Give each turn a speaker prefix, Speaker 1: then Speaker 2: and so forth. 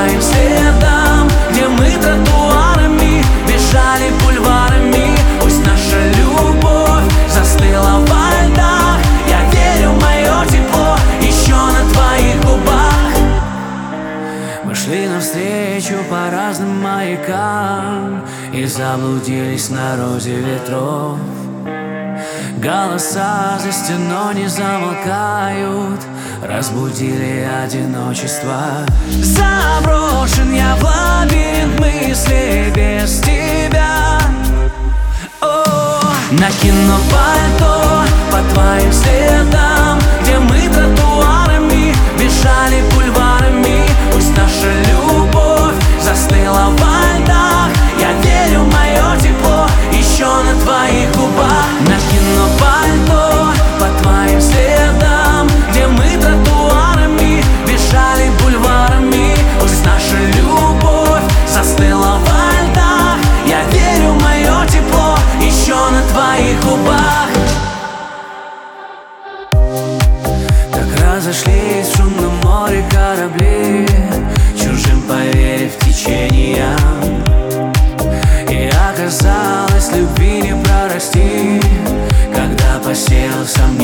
Speaker 1: твоим следам, где мы тротуарами бежали бульварами. Пусть наша любовь застыла во льдах, я верю, мое тепло еще на твоих губах. Мы шли навстречу по разным маякам и заблудились на розе ветров. Голоса за стеной не замолкают, разбудили одиночество. Заброшен я в лабиринт мыслей без тебя. Накину пальто по твоим следам, где мы тротуарами бежали бульварами. Пусть наша любовь застыла во льдах, я верю, мое тепло еще на твоих губах. Накину пальто по твоим следам, где мы тротуарами бежали бульварами. Пусть наша любовь застыла во льдах, я верю, мое тепло еще на твоих губах. Так разошлись в шумном море корабли, чужим поверив течениям. И оказалось, любви не прорасти, когда посеял сам